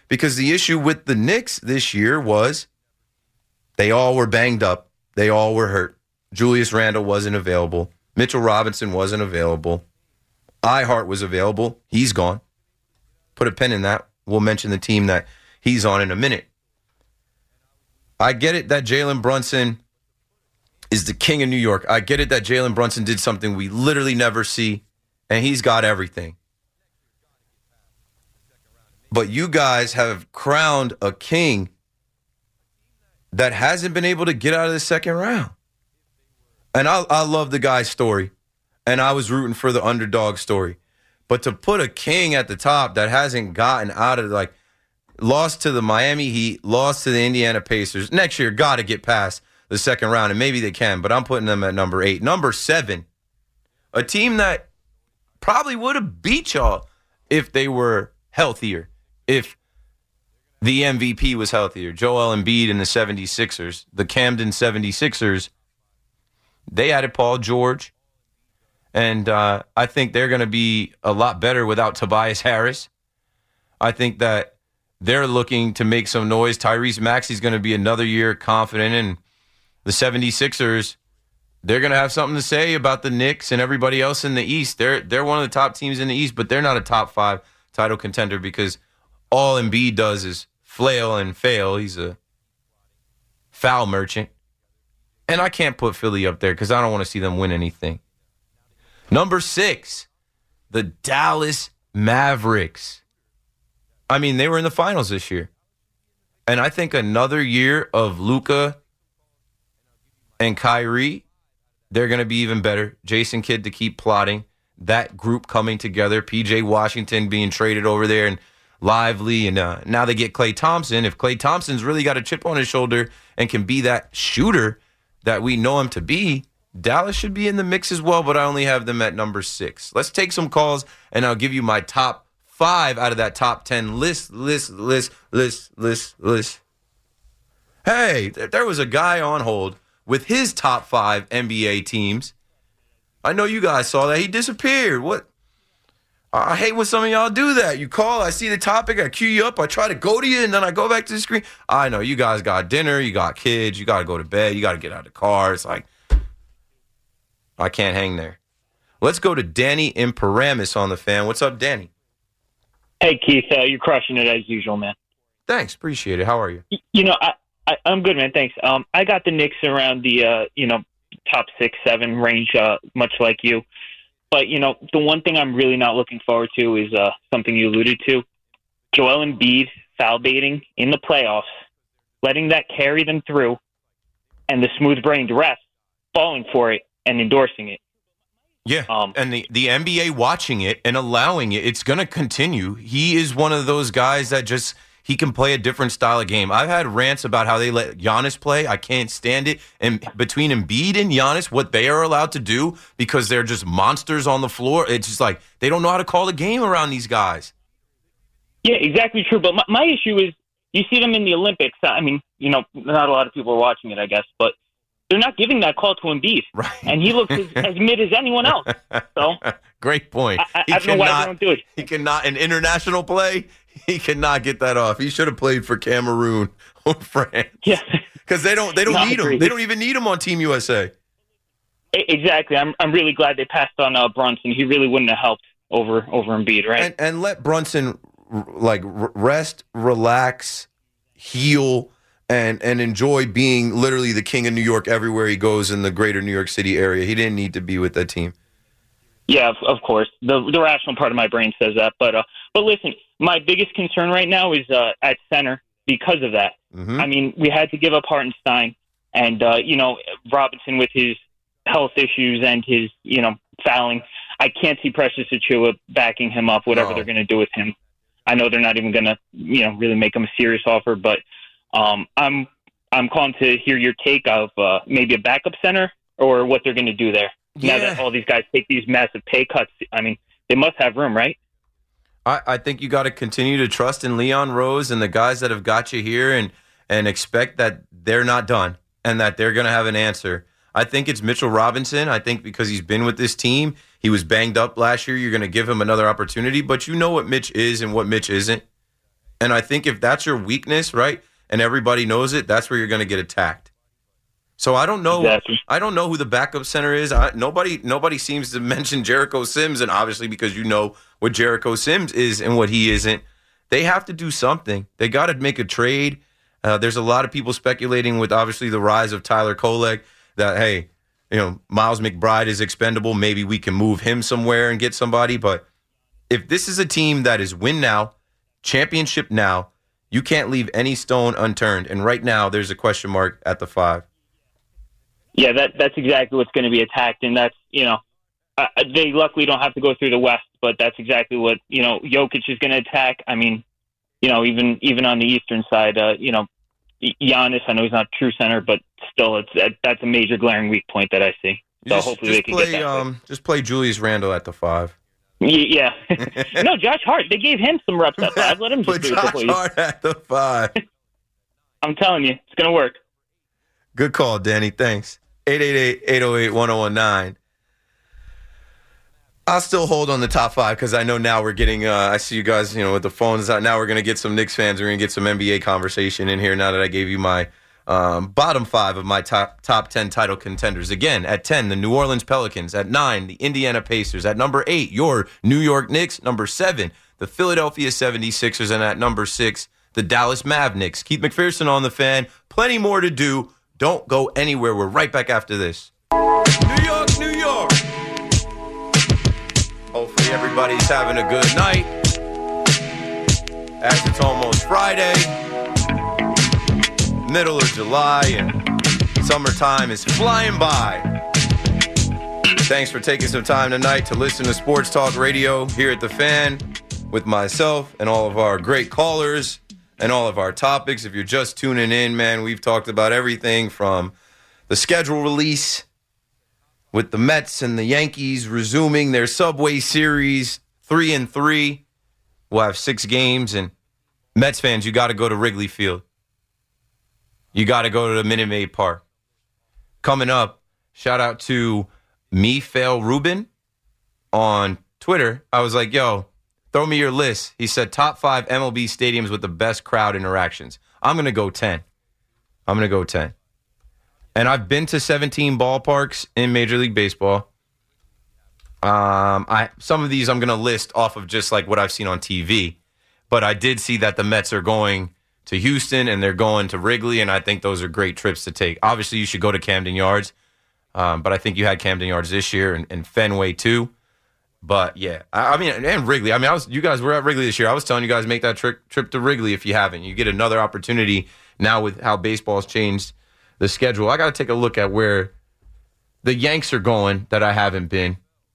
Because the issue with the Knicks this year was they all were banged up. They all were hurt. Julius Randle wasn't available. Mitchell Robinson wasn't available. iHeart was available. He's gone. Put a pin in that. We'll mention the team that he's on in a minute. I get it that Jalen Brunson is the king of New York. I get it that Jalen Brunson did something we literally never see, and he's got everything. But you guys have crowned a king that hasn't been able to get out of the second round. And I, I love the guy's story, and I was rooting for the underdog story. But to put a king at the top that hasn't gotten out of, like, lost to the Miami Heat, lost to the Indiana Pacers, next year got to get past the second round, and maybe they can, but I'm putting them at number eight. Number seven, a team that probably would have beat y'all if they were healthier, if the M V P was healthier. Joel Embiid and the seventy-sixers, the Camden seventy-sixers, they added Paul George, and uh, I think they're going to be a lot better without Tobias Harris. I think that they're looking to make some noise. Tyrese Maxey's going to be another year confident, and the seventy-sixers, they're going to have something to say about the Knicks and everybody else in the East. They're they're one of the top teams in the East, but they're not a top five title contender because all Embiid does is flail and fail. He's a foul merchant. And I can't put Philly up there because I don't want to see them win anything. Number six, the Dallas Mavericks. I mean, they were in the finals this year. And I think another year of Luka and Kyrie, they're going to be even better. Jason Kidd to keep plotting. That group coming together. P J Washington being traded over there and Lively. And uh, now they get Klay Thompson. If Klay Thompson's really got a chip on his shoulder and can be that shooter that we know him to be, Dallas should be in the mix as well, but I only have them at number six. Let's take some calls, and I'll give you my top five out of that top ten list, list, list, list, list, list. Hey, there was a guy on hold with his top five N B A teams. I know you guys saw that. He disappeared. What? I hate when some of y'all do that. You call, I see the topic, I cue you up, I try to go to you, and then I go back to the screen. I know you guys got dinner, you got kids, you got to go to bed, you got to get out of the car. It's like, I can't hang there. Let's go to Danny in Paramus on the Fan. What's up, Danny? Hey, Keith, uh, you're crushing it as usual, man. Thanks, appreciate it. How are you? You know, I, I, I'm good, man. Thanks. Um, I got the Knicks around the, uh, you know, top six, seven range, uh, much like you. But, you know, the one thing I'm really not looking forward to is uh, something you alluded to. Joel Embiid foul baiting in the playoffs, letting that carry them through, and the smooth-brained refs falling for it and endorsing it. Yeah, um, and the, the N B A watching it and allowing it, it's going to continue. He is one of those guys that just, he can play a different style of game. I've had rants about how they let Giannis play. I can't stand it. And between Embiid and Giannis, what they are allowed to do, because they're just monsters on the floor, it's just like they don't know how to call a game around these guys. Yeah, exactly true. But my, my issue is you see them in the Olympics. I mean, you know, not a lot of people are watching it, I guess, but they're not giving that call to Embiid. Right. And he looks as, as mid as anyone else. So great point. I, I, He I don't know why they don't do it. He cannot, in international play, he cannot get that off. He should have played for Cameroon or France. Yeah. Because they don't, they don't No, need him. They don't even need him on Team U S A. Exactly. I'm I'm really glad they passed on uh, Brunson. He really wouldn't have helped over over Embiid, right? And, and let Brunson like rest, relax, heal, and and enjoy being literally the king of New York everywhere he goes in the greater New York City area. He didn't need to be with that team. Yeah, of, of course. The the rational part of my brain says that. But uh, but listen, my biggest concern right now is uh, at center because of that. Mm-hmm. I mean, we had to give up Hartenstein, and uh, you know, Robinson with his health issues and his, you know, fouling. I can't see Precious Achiuwa backing him up, whatever no. they're going to do with him. I know they're not even going to, you know, really make him a serious offer, but um, I'm I'm calling to hear your take of uh, maybe a backup center or what they're going to do there. Yeah. Now that all these guys take these massive pay cuts, I mean, they must have room, right? I, I think you got to continue to trust in Leon Rose and the guys that have got you here, and and expect that they're not done and that they're going to have an answer. I think it's Mitchell Robinson. I think because he's been with this team, he was banged up last year. You're going to give him another opportunity, but you know what Mitch is and what Mitch isn't. And I think if that's your weakness, right, and everybody knows it, that's where you're going to get attacked. So I don't know. Exactly. I don't know who the backup center is. I, nobody, nobody seems to mention Jericho Sims, and obviously because you know what Jericho Sims is and what he isn't, they have to do something. They got to make a trade. Uh, there's a lot of people speculating with obviously the rise of Tyler Kolek that hey, you know, Miles McBride is expendable. Maybe we can move him somewhere and get somebody. But if this is a team that is win now, championship now, you can't leave any stone unturned. And right now, there's a question mark at the five. Yeah, that that's exactly what's going to be attacked, and that's, you know, uh, they luckily don't have to go through the West, but that's exactly what, you know, Jokic is going to attack. I mean, you know, even even on the Eastern side, uh, you know, Giannis, I know he's not a true center, but still, it's that, that's a major glaring weak point that I see. So just, hopefully just they can play, get that. um, just play Julius Randle at the five. Yeah. No, Josh Hart, they gave him some reps at five. Let him just Put do it. Josh Please. Hart at the five. I'm telling you, it's going to work. Good call, Danny. Thanks. eight eight eight, eight oh eight, one oh one nine. I'll still hold on the top five because I know now we're getting, uh, I see you guys, you know, with the phones out. Now we're going to get some Knicks fans. We're going to get some N B A conversation in here now that I gave you my um, bottom five of my top top ten title contenders. Again, at ten, the New Orleans Pelicans. At nine, the Indiana Pacers. At number eight, your New York Knicks. Number seven, the Philadelphia seventy-sixers. And at number six, the Dallas Mavericks. Keith McPherson on the Fan. Plenty more to do. Don't go anywhere. We're right back after this. New York, New York. Hopefully everybody's having a good night. As it's almost Friday, middle of July, and summertime is flying by. Thanks for taking some time tonight to listen to Sports Talk Radio here at The Fan with myself and all of our great callers and all of our topics. If you're just tuning in, man, we've talked about everything from the schedule release with the Mets and the Yankees resuming their Subway Series three and three. We'll have six games, and Mets fans, you got to go to Wrigley Field. You got to go to the Minute Maid Park. Coming up, shout out to Me Fail Ruben on Twitter. I was like, yo, throw me your list. He said top five M L B stadiums with the best crowd interactions. I'm going to go ten. I'm going to go ten. And I've been to seventeen ballparks in Major League Baseball. Um, I some of these I'm going to list off of just like what I've seen on T V. But I did see that the Mets are going to Houston and they're going to Wrigley, and I think those are great trips to take. Obviously, you should go to Camden Yards, um, but I think you had Camden Yards this year and, and Fenway too. But yeah, I, I mean, and Wrigley. I mean, I was you guys were at Wrigley this year. I was telling you guys make that trip trip to Wrigley if you haven't. You get another opportunity now with how baseball's changed the schedule. I got to take a look at where the Yanks are going that I haven't been.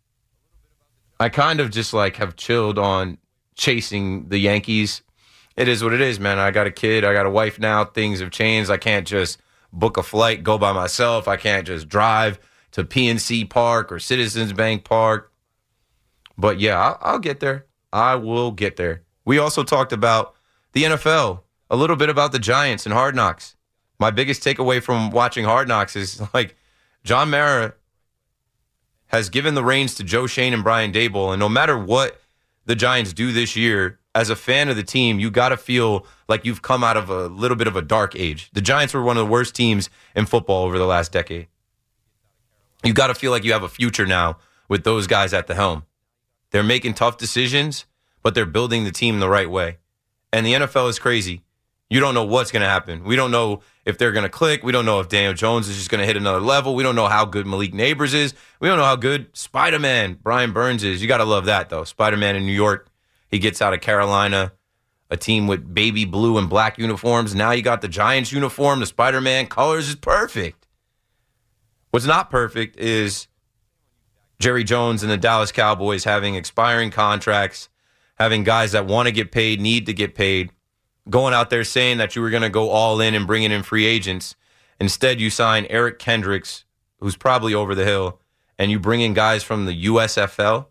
I kind of just like have chilled on chasing the Yankees. It is what it is, man. I got a kid. I got a wife now. Things have changed. I can't just book a flight, go by myself. I can't just drive to P N C Park or Citizens Bank Park. But yeah, I'll, I'll get there. I will get there. We also talked about the N F L, a little bit about the Giants and Hard Knocks. My biggest takeaway from watching Hard Knocks is like John Mara has given the reins to Joe Shane and Brian Daboll, and no matter what the Giants do this year, as a fan of the team, you got to feel like you've come out of a little bit of a dark age. The Giants were one of the worst teams in football over the last decade. You got to feel like you have a future now with those guys at the helm. They're making tough decisions, but they're building the team the right way. And the N F L is crazy. You don't know what's going to happen. We don't know if they're going to click. We don't know if Daniel Jones is just going to hit another level. We don't know how good Malik Neighbors is. We don't know how good Spider-Man Brian Burns is. You got to love that, though. Spider-Man in New York. He gets out of Carolina, a team with baby blue and black uniforms. Now you got the Giants uniform. The Spider-Man colors is perfect. What's not perfect is Jerry Jones and the Dallas Cowboys having expiring contracts, having guys that want to get paid, need to get paid, going out there saying that you were going to go all in and bringing in free agents. Instead, you sign Eric Kendricks, who's probably over the hill, and you bring in guys from the U S F L.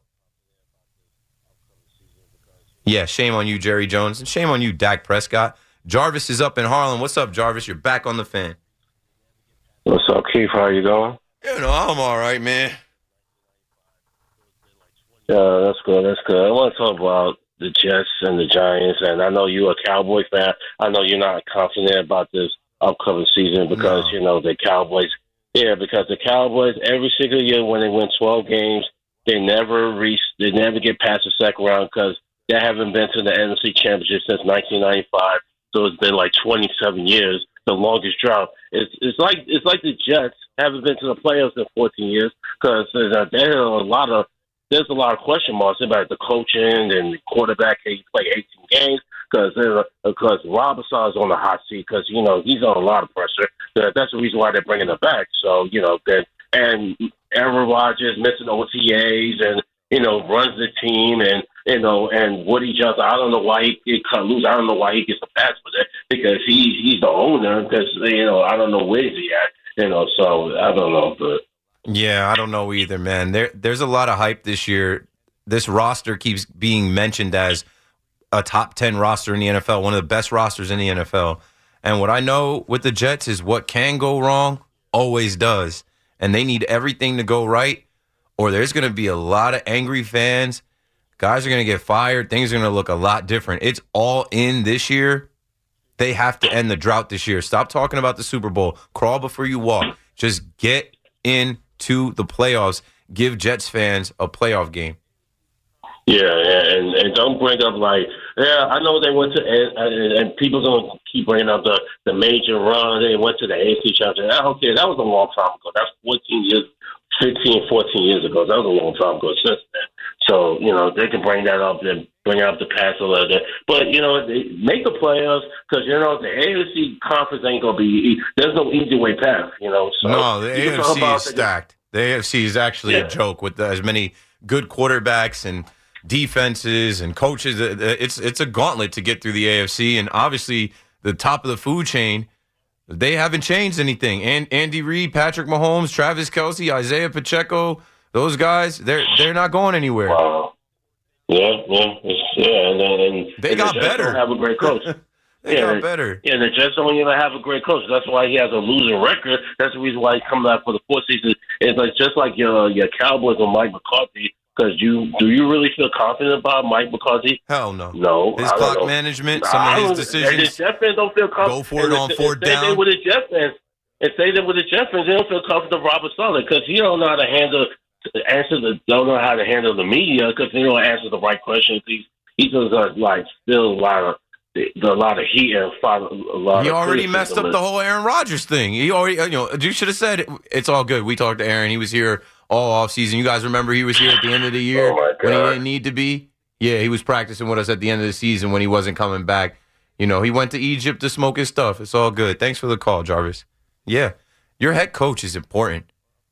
Yeah, shame on you, Jerry Jones, and shame on you, Dak Prescott. Jarvis is up in Harlem. What's up, Jarvis? You're back on the Fan. What's up, Keith? How you going? You know, I'm all right, man. Yeah, that's good. That's good. I want to talk about the Jets and the Giants, and I know you're a Cowboy fan. I know you're not confident about this upcoming season because, no. you know, the Cowboys, yeah, because the Cowboys, every single year when they win twelve games, they never reach, they never get past the second round because they haven't been to the N F C Championship since nineteen ninety-five. So it's been like twenty-seven years, the longest drought. It's it's like it's like the Jets haven't been to the playoffs in fourteen years because there's a, there's a lot of there's a lot of question marks about the coaching and the quarterback. Can he play eighteen games? Because because Robinson is on the hot seat because you know he's on a lot of pressure. That's the reason why they're bringing him back. So you know then and Aaron Rodgers missing O T As and you know runs the team and. You know, and Woody Johnson, I don't know why he get cut loose. I don't know why he gets a pass for that because he, he's the owner. Because, you know, I don't know where he at. You know, so I don't know. But yeah, I don't know either, man. There, There's a lot of hype this year. This roster keeps being mentioned as a top ten roster in the N F L, one of the best rosters in the N F L. And what I know with the Jets is what can go wrong always does. And they need everything to go right, or there's going to be a lot of angry fans. Guys are going to get fired. Things are going to look a lot different. It's all in this year. They have to end the drought this year. Stop talking about the Super Bowl. Crawl before you walk. Just get into the playoffs. Give Jets fans a playoff game. Yeah, and, and don't bring up like, yeah, I know they went to, and, and people don't keep bringing up the, the major run. They went to the A F C Championship. I don't care. That was a long time ago. That's fourteen years, fifteen, fourteen years ago. That was a long time ago since then. So, you know, they can bring that up and bring up the past a little bit. But, you know, they make the playoffs because, you know, the A F C conference ain't going to be – there's no easy way path, you know. So no, the A F C is stacked. The A F C is actually yeah. a joke with the, as many good quarterbacks and defenses and coaches. It's, it's a gauntlet to get through the A F C. And obviously the top of the food chain, they haven't changed anything. And Andy Reid, Patrick Mahomes, Travis Kelce, Isaiah Pacheco – those guys, they're they're not going anywhere. Wow. Yeah, yeah, yeah. And, and they and got the Jets better. Don't have a great coach. they yeah, got better. Yeah, the Jets don't even have a great coach. That's why he has a losing record. That's the reason why he's coming out for the fourth season. It's like just like your your Cowboys and Mike McCarthy. Because you do you really feel confident about Mike McCarthy? Hell no. No. His clock know. management, some of his decisions. The Jets fans don't feel confident. Go for it on fourth down. They with the Jets fans. And say that with the Jets fans, they don't feel confident with Robert Saleh because he don't know how to handle. Answer the don't know how to handle the media because they don't answer the right questions. He he does uh, like still a lot of a lot of heat and a lot. He of already messed up the whole Aaron Rodgers thing. He already you know you should have said it's all good. We talked to Aaron. He was here all offseason. You guys remember he was here at the end of the year oh when he didn't need to be. Yeah, he was practicing with us at the end of the season when he wasn't coming back. You know he went to Egypt to smoke his stuff. It's all good. Thanks for the call, Jarvis. Yeah, your head coach is important.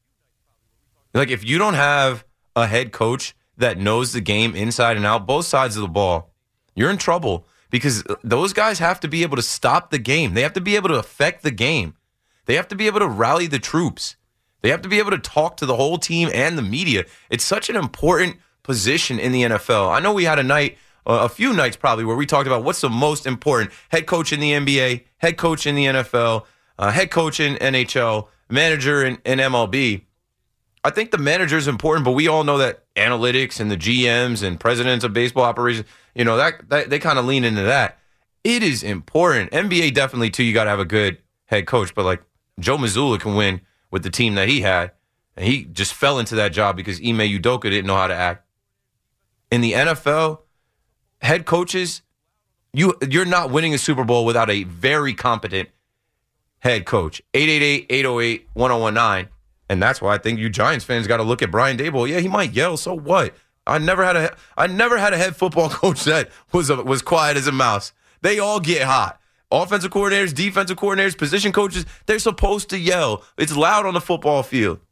Like, if you don't have a head coach that knows the game inside and out, both sides of the ball, you're in trouble because those guys have to be able to stop the game. They have to be able to affect the game. They have to be able to rally the troops. They have to be able to talk to the whole team and the media. It's such an important position in the N F L. I know we had a night, uh, a few nights probably, where we talked about what's the most important head coach in the N B A, head coach in the N F L, uh, head coach in N H L, manager in, in M L B. I think the manager is important, but we all know that analytics and the G Ms and presidents of baseball operations, you know, that, that they kind of lean into that. It is important. N B A definitely, too, you got to have a good head coach. But, like, Joe Mazzulla can win with the team that he had, and he just fell into that job because Ime Udoka didn't know how to act. In the N F L, head coaches, you, you're not winning a Super Bowl without a very competent head coach. eight eight eight, eight oh eight, one oh one nine. And that's why I think you Giants fans got to look at Brian Daboll. Yeah, he might yell. So what? I never had a I never had a head football coach that was a, was quiet as a mouse. They all get hot. Offensive coordinators, defensive coordinators, position coaches, they're supposed to yell. It's loud on the football field.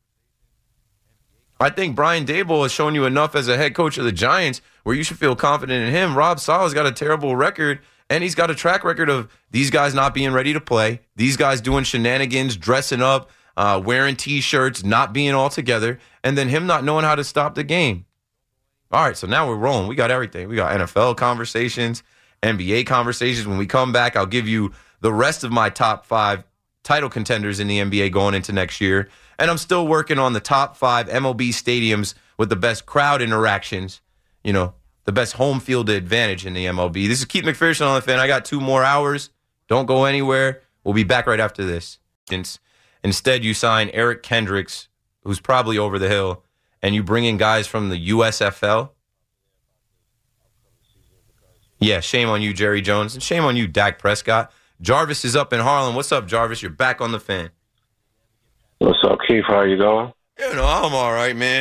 I think Brian Daboll has shown you enough as a head coach of the Giants where you should feel confident in him. Rob Saleh's got a terrible record, and he's got a track record of these guys not being ready to play, these guys doing shenanigans, dressing up, Uh, wearing T-shirts, not being all together, and then him not knowing how to stop the game. All right, so now we're rolling. We got everything. We got N F L conversations, N B A conversations. When we come back, I'll give you the rest of my top five title contenders in the N B A going into next year. And I'm still working on the top five M L B stadiums with the best crowd interactions. You know, the best home field advantage in the M L B. This is Keith McPherson on the Fan. I got two more hours. Don't go anywhere. We'll be back right after this. Instead, you sign Eric Kendricks, who's probably over the hill, and you bring in guys from the U S F L. Yeah, shame on you, Jerry Jones, and shame on you, Dak Prescott. Jarvis is up in Harlem. What's up, Jarvis? You're back on the Fan. What's up, Keith? How you doing? You know, I'm all right, man.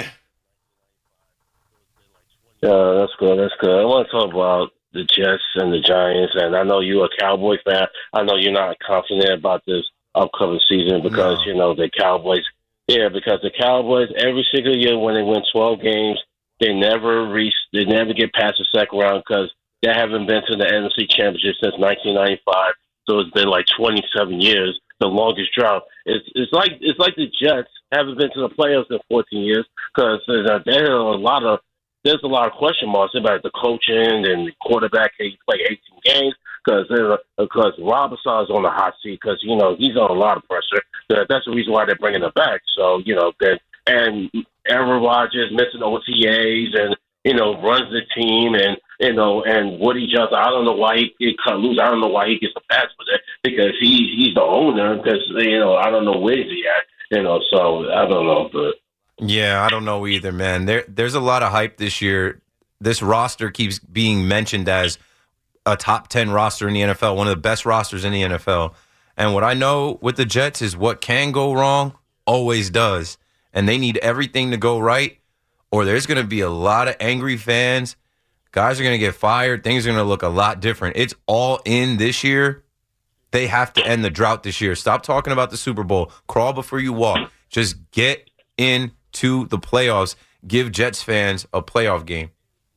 Yeah, that's good. That's good. I want to talk about the Jets and the Giants, and I know you're a Cowboy fan. I know you're not confident about this upcoming season because, no. you know, the Cowboys, yeah, because the Cowboys, every single year when they win twelve games, they never reach, they never get past the second round because they haven't been to the N F C Championship since nineteen ninety-five. So it's been like twenty-seven years, the longest drought. It's it's like it's like the Jets haven't been to the playoffs in fourteen years because there's a, there are a lot of there's a lot of question marks about the coaching and the quarterback. He played eighteen games because because Robinson is on the hot seat because you know he's on a lot of pressure. That's the reason why they're bringing him back. So you know that and Aaron Rodgers missing O T As and you know runs the team and you know and Woody Johnson. I don't know why he get cut loose. I don't know why he gets a pass for that because he he's the owner because you know I don't know where he at. You know so I don't know but. Yeah, I don't know either, man. There, there's a lot of hype this year. This roster keeps being mentioned as a top ten roster in the N F L, one of the best rosters in the N F L. And what I know with the Jets is what can go wrong always does. And they need everything to go right, or there's going to be a lot of angry fans. Guys are going to get fired. Things are going to look a lot different. It's all in this year. They have to end the drought this year. Stop talking about the Super Bowl. Crawl before you walk. Just get in. To the playoffs, give Jets fans a playoff game.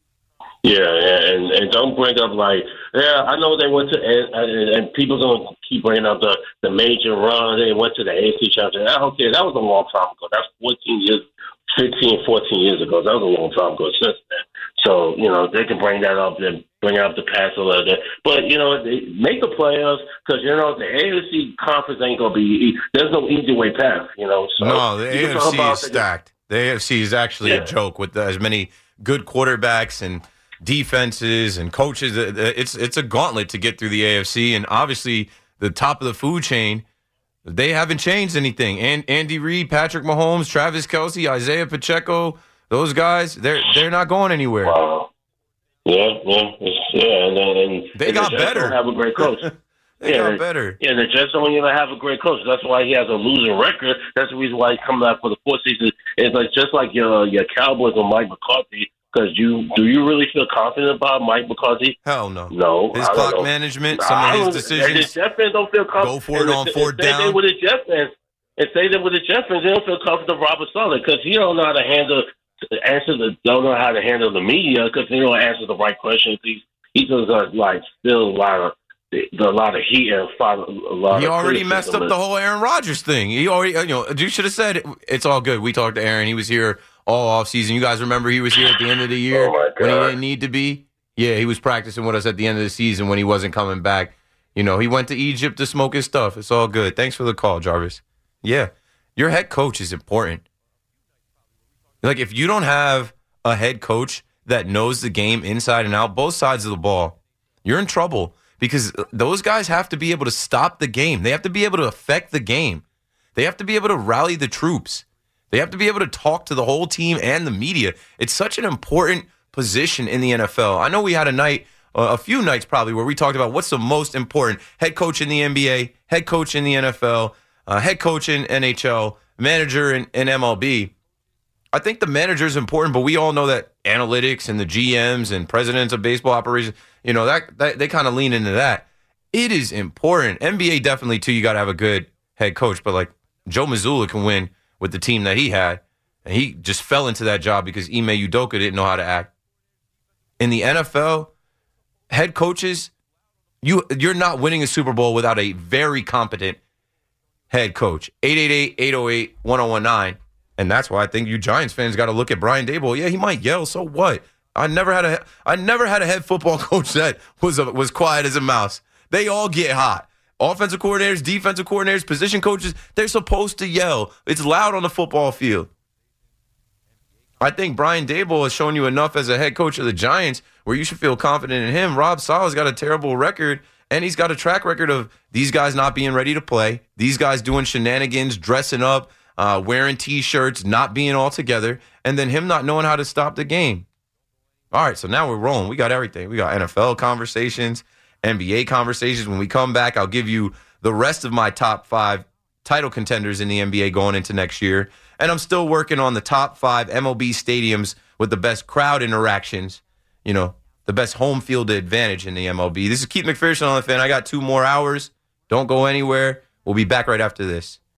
Yeah, and and don't bring up like, yeah, I know they went to, and, and people don't keep bringing up the, the major run. They went to the A F C Championship. I don't care. That was a long time ago. That's fourteen years, fifteen, fourteen years ago. That was a long time ago since then. So, you know, they can bring that up and bring up the past a little bit. But, you know, they make the playoffs because, you know, the A F C conference ain't going to be – there's no easy way path, you know. So no, the A F C is stacked. The A F C is actually yeah. a joke with the, as many good quarterbacks and defenses and coaches. It's it's a gauntlet to get through the A F C. And obviously, the top of the food chain, they haven't changed anything. And Andy Reid, Patrick Mahomes, Travis Kelce, Isaiah Pacheco – those guys, they're they're not going anywhere. Wow. Yeah, yeah, yeah, and, and they and got the better. Don't have a great coach. they yeah, got better. Yeah, the Jets don't even have a great coach. That's why he has a losing record. That's the reason why he's coming out for the fourth season. It's like just like your your Cowboys and Mike McCarthy. Because you do you really feel confident about Mike McCarthy? Hell no. No. His clock know. management, some of his decisions. The Jets fans don't feel confident. Go for it on fourth down. They with the Jets fans. And say that with the Jets fans, they don't feel confident of Robert Saleh because he don't know how to handle. Answer the don't know how to handle the media because they don't answer the right questions. He he does uh, like still a lot of a lot of heat and a lot. He of already messed up the whole Aaron Rodgers thing. He already you know you should have said it's all good. We talked to Aaron. He was here all offseason. You guys remember he was here at the end of the year oh when he didn't need to be. Yeah, he was practicing with us at the end of the season when he wasn't coming back. You know he went to Egypt to smoke his stuff. It's all good. Thanks for the call, Jarvis. Yeah, your head coach is important. Like, if you don't have a head coach that knows the game inside and out, both sides of the ball, you're in trouble because those guys have to be able to stop the game. They have to be able to affect the game. They have to be able to rally the troops. They have to be able to talk to the whole team and the media. It's such an important position in the N F L. I know we had a night, uh, a few nights probably, where we talked about what's the most important head coach in the N B A, head coach in the N F L, uh, head coach in N H L, manager in, in M L B. I think the manager is important, but we all know that analytics and the G Ms and presidents of baseball operations, you know, that, that they kind of lean into that. It is important. N B A definitely, too, you got to have a good head coach. But, like, Joe Mazzulla can win with the team that he had, and he just fell into that job because Ime Udoka didn't know how to act. In the N F L, head coaches, you, you're not winning a Super Bowl without a very competent head coach. eight eight eight, eight oh eight, one oh one nine. And that's why I think you Giants fans got to look at Brian Daboll. Yeah, he might yell. So what? I never had a I never had a head football coach that was a, was quiet as a mouse. They all get hot. Offensive coordinators, defensive coordinators, position coaches, they're supposed to yell. It's loud on the football field. I think Brian Daboll has shown you enough as a head coach of the Giants where you should feel confident in him. Rob Saleh's got a terrible record, and he's got a track record of these guys not being ready to play, these guys doing shenanigans, dressing up, uh, wearing T-shirts, not being all together, and then him not knowing how to stop the game. All right, so now we're rolling. We got everything. We got N F L conversations, N B A conversations. When we come back, I'll give you the rest of my top five title contenders in the N B A going into next year. And I'm still working on the top five M L B stadiums with the best crowd interactions, you know, the best home field advantage in the M L B. This is Keith McPherson on the Fan. I got two more hours. Don't go anywhere. We'll be back right after this.